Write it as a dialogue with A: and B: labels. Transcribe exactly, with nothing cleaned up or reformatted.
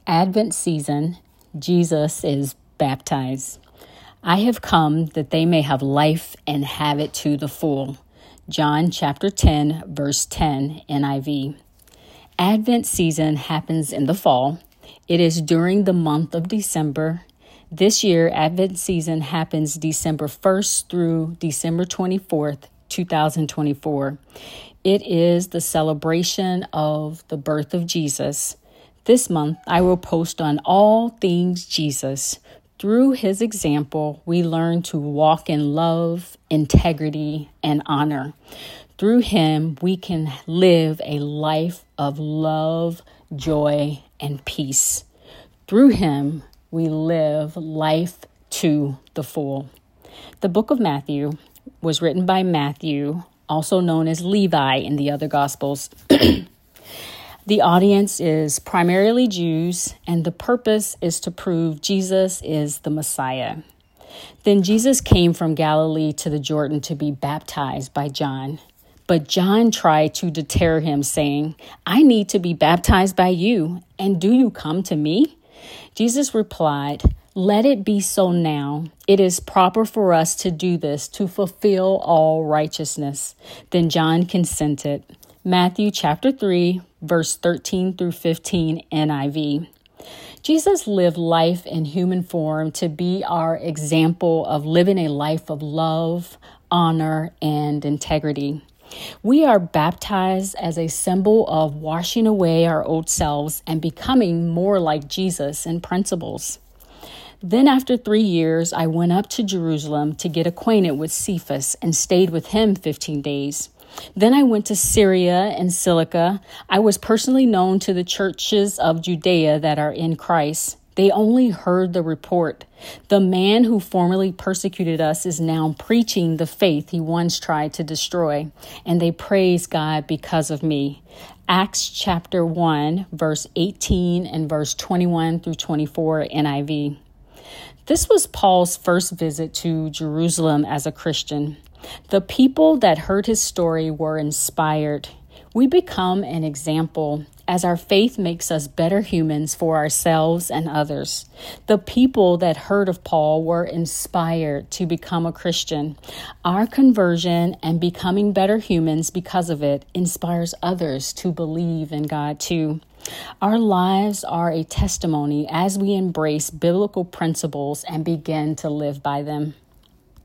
A: Advent season, Jesus is baptized. I have come that they may have life and have it to the full. John chapter ten, verse ten, N I V. Advent season happens in the fall. It is during the month of December. This year, Advent season happens December first through December twenty-fourth, two thousand twenty-four. It is the celebration of the birth of Jesus. This month, I will post on all things Jesus. Through his example, we learn to walk in love, integrity, and honor. Through him, we can live a life of love, joy, and peace. Through him, we live life to the full. The book of Matthew was written by Matthew, also known as Levi in the other Gospels. The audience is primarily Jews, and the purpose is to prove Jesus is the Messiah. Then Jesus came from Galilee to the Jordan to be baptized by John. But John tried to deter him, saying, "I need to be baptized by you, and do you come to me?" Jesus replied, "Let it be so now. It is proper for us to do this to fulfill all righteousness." Then John consented. Matthew chapter three, verse thirteen through fifteen, N I V. Jesus lived life in human form to be our example of living a life of love, honor, and integrity. We are baptized as a symbol of washing away our old selves and becoming more like Jesus in principles. Then after three years, I went up to Jerusalem to get acquainted with Cephas and stayed with him fifteen days. Then I went to Syria and Cilicia. I was personally known to the churches of Judea that are in Christ. They only heard the report. The man who formerly persecuted us is now preaching the faith he once tried to destroy, and they praise God because of me. Acts chapter one, verse eighteen and verse twenty-one through twenty-four, N I V. This was Paul's first visit to Jerusalem as a Christian. The people that heard his story were inspired. We become an example as our faith makes us better humans for ourselves and others. The people that heard of Paul were inspired to become a Christian. Our conversion and becoming better humans because of it inspires others to believe in God too. Our lives are a testimony as we embrace biblical principles and begin to live by them.